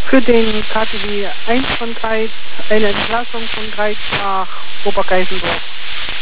Für den KTW 1 von Greiz eine Entlassung von Greiz nach Obergeißendorf.